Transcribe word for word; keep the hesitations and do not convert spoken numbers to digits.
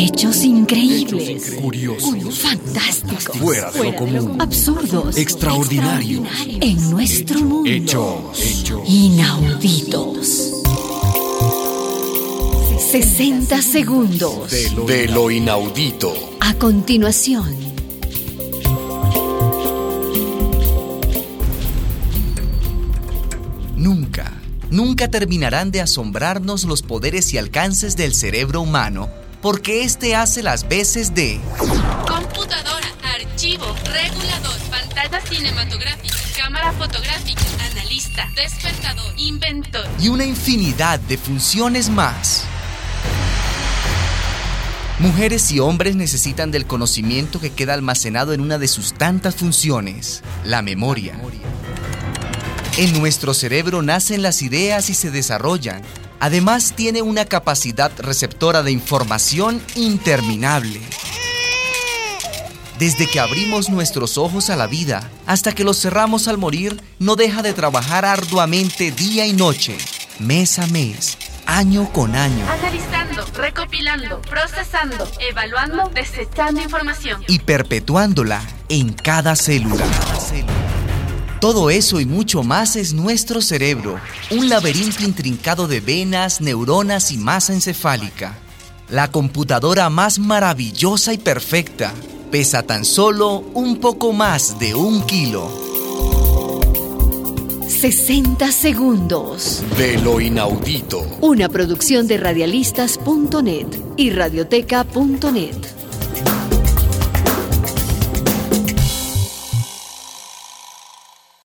Hechos increíbles, Hechos increíbles, curiosos, fantásticos, fuera de lo común, absurdos, extraordinarios, en nuestro mundo. Hechos, hechos inauditos. sesenta segundos de lo, de lo inaudito. A continuación. Nunca, nunca terminarán de asombrarnos los poderes y alcances del cerebro humano, porque éste hace las veces de computadora, archivo, regulador, pantalla cinematográfica, cámara fotográfica, analista, despertador, inventor y una infinidad de funciones más. Mujeres y hombres necesitan del conocimiento que queda almacenado en una de sus tantas funciones, la memoria. En nuestro cerebro nacen las ideas y se desarrollan. Además, tiene una capacidad receptora de información interminable. Desde que abrimos nuestros ojos a la vida hasta que los cerramos al morir, no deja de trabajar arduamente día y noche, mes a mes, año con año. Analizando, recopilando, procesando, evaluando, desechando información. Y perpetuándola en cada célula. Todo eso y mucho más es nuestro cerebro, un laberinto intrincado de venas, neuronas y masa encefálica. La computadora más maravillosa y perfecta pesa tan solo un poco más de un kilo. sesenta segundos de lo inaudito. Una producción de radialistas punto net y radioteca punto net.